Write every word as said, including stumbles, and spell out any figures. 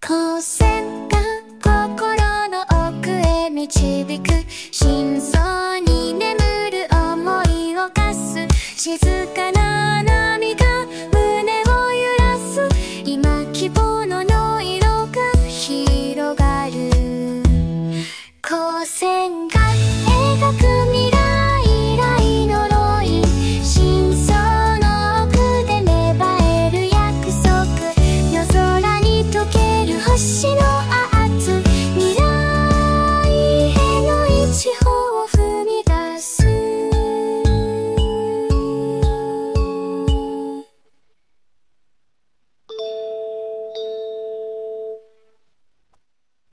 光線が心の奥へ導く、深層に眠る想いを貸す静